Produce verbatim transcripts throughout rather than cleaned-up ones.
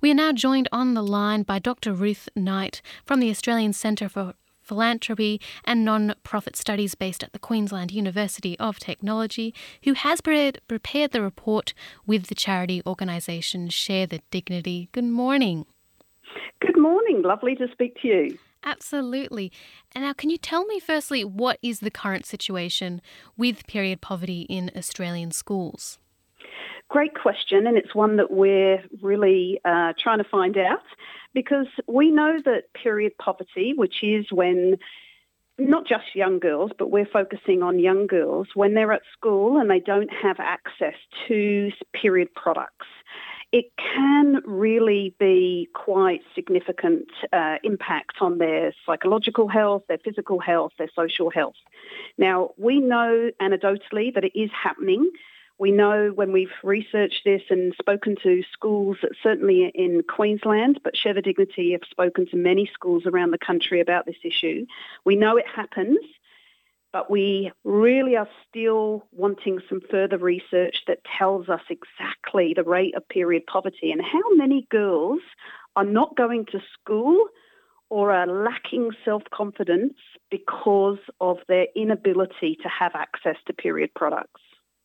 We are now joined on the line by Doctor Ruth Knight from the Australian Centre for Philanthropy and Non-Profit Studies based at the Queensland University of Technology, who has prepared, prepared the report with the charity organisation Share the Dignity. Good morning. Good morning. Lovely to speak to you. Absolutely. And now, can you tell me firstly, what is the current situation with period poverty in Australian schools? Great question, and it's one that we're really uh, trying to find out, because we know that period poverty, which is when not just young girls, but we're focusing on young girls, when they're at school and they don't have access to period products, it can really be quite significant uh, impact on their psychological health, their physical health, their social health. Now, we know anecdotally that it is happening. We know when we've researched this and spoken to schools, certainly in Queensland, but Share the Dignity have spoken to many schools around the country about this issue. We know it happens, but we really are still wanting some further research that tells us exactly the rate of period poverty and how many girls are not going to school or are lacking self-confidence because of their inability to have access to period products.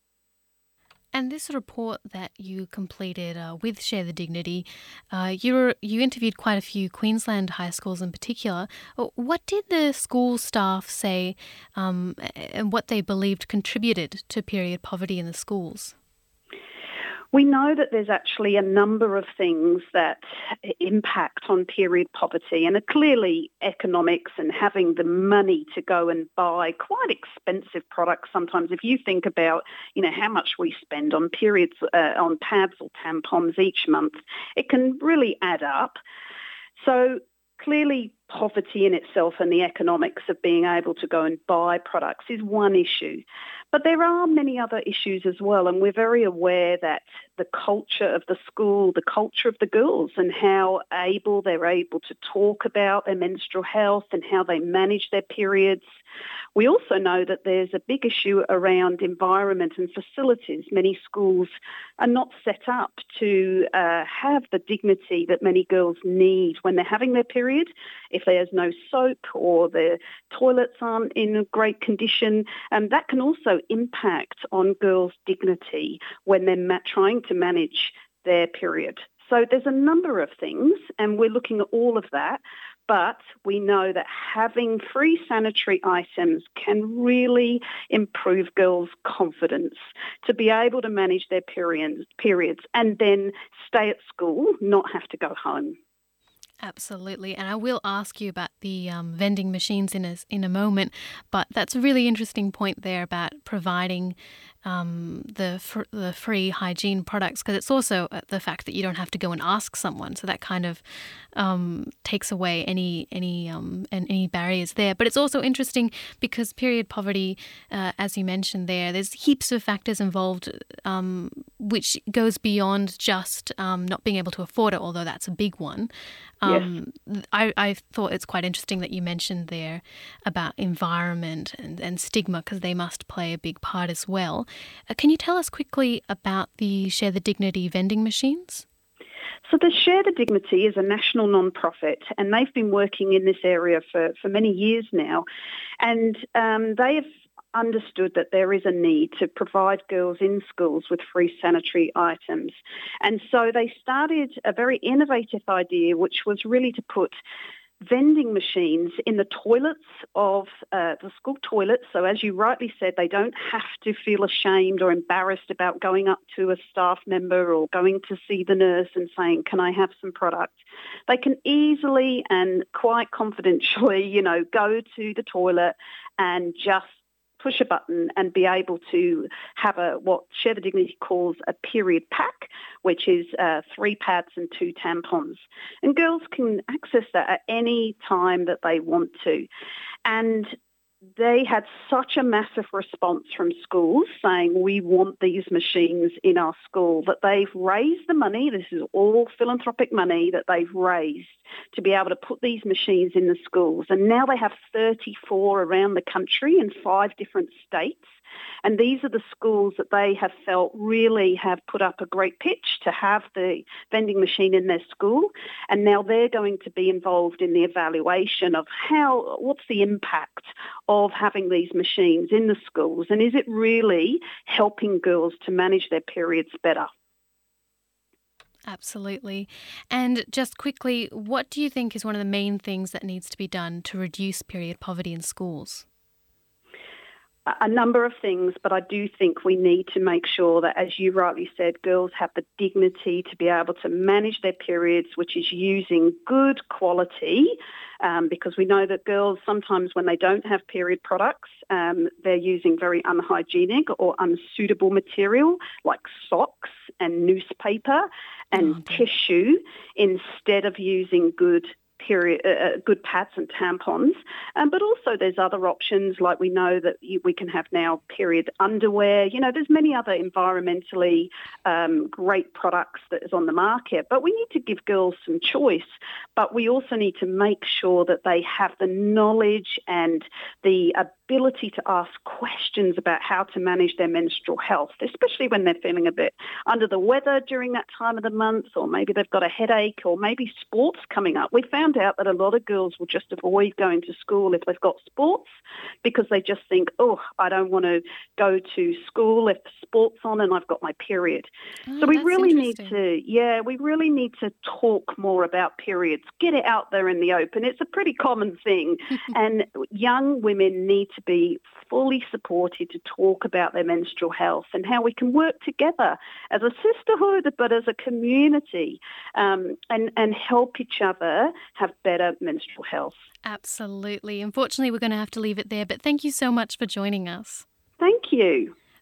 And this report that you completed uh, with Share the Dignity, uh, you you interviewed quite a few Queensland high schools in particular. What did the school staff say um, and what they believed contributed to period poverty in the schools? We know that there's actually a number of things that impact on period poverty, and clearly economics and having the money to go and buy quite expensive products sometimes. If you think about, you know, how much we spend on periods, uh, on pads or tampons each month, it can really add up. So clearly poverty in itself and the economics of being able to go and buy products is one issue. But there are many other issues as well, and we're very aware that the culture of the school, the culture of the girls and how able they're able to talk about their menstrual health and how they manage their periods. We also know that there's a big issue around environment and facilities. Many schools are not set up to uh, have the dignity that many girls need when they're having their period. If there's no soap or the toilets aren't in great condition, um, that can also impact on girls' dignity when they're ma- trying to manage their period. So there's a number of things, and we're looking at all of that, but we know that having free sanitary items can really improve girls' confidence to be able to manage their periods, periods and then stay at school, not have to go home. Absolutely, and I will ask you about the um, vending machines in a, in a moment, but that's a really interesting point there about providing um, the fr- the free hygiene products, because it's also the fact that you don't have to go and ask someone, so that kind of um, takes away any any um, and any barriers there. But it's also interesting because period poverty, uh, as you mentioned there, there's heaps of factors involved, um, which goes beyond just um, not being able to afford it, although that's a big one. Um, yes. I, I thought it's quite interesting that you mentioned there about environment and, and stigma, because they must play a big part as well. Uh, can you tell us quickly about the Share the Dignity vending machines? So the Share the Dignity is a national non-profit, and they've been working in this area for, for many years now. And um, they have understood that there is a need to provide girls in schools with free sanitary items. And so they started a very innovative idea, which was really to put vending machines in the toilets of uh, the school toilets. So as you rightly said, they don't have to feel ashamed or embarrassed about going up to a staff member or going to see the nurse and saying, can I have some product? They can easily and quite confidentially, you know, go to the toilet and just push a button and be able to have a what Share the Dignity calls a period pack, which is uh, three pads and two tampons. And girls can access that at any time that they want to. And they had such a massive response from schools saying, we want these machines in our school, that they've raised the money. This is all philanthropic money that they've raised to be able to put these machines in the schools. And now they have thirty-four around the country in five different states. And these are the schools that they have felt really have put up a great pitch to have the vending machine in their school. And now they're going to be involved in the evaluation of how, what's the impact of having these machines in the schools, and is it really helping girls to manage their periods better? Absolutely. And just quickly, what do you think is one of the main things that needs to be done to reduce period poverty in schools? A number of things, but I do think we need to make sure that, as you rightly said, girls have the dignity to be able to manage their periods, which is using good quality, um, because we know that girls sometimes when they don't have period products, um, they're using very unhygienic or unsuitable material like socks and newspaper and Oh, dear. tissue instead of using good period, uh, good pads and tampons. Um, but also there's other options, like we know that you, we can have now period underwear. You know, there's many other environmentally um, great products that is on the market, but we need to give girls some choice. But we also need to make sure that they have the knowledge and the ability to ask questions about how to manage their menstrual health, especially when they're feeling a bit under the weather during that time of the month, or maybe they've got a headache, or maybe sports coming up. We found out that a lot of girls will just avoid going to school if they've got sports because they just think, oh, I don't want to go to school if sport's on and I've got my period. Oh, so we that's really need interesting. to, yeah, we really need to talk more about periods, get it out there in the open. It's a pretty common thing. And young women need to be fully supported to talk about their menstrual health and how we can work together as a sisterhood, but as a community, um, and, and help each other have better menstrual health. Absolutely. Unfortunately, we're going to have to leave it there, but thank you so much for joining us. Thank you.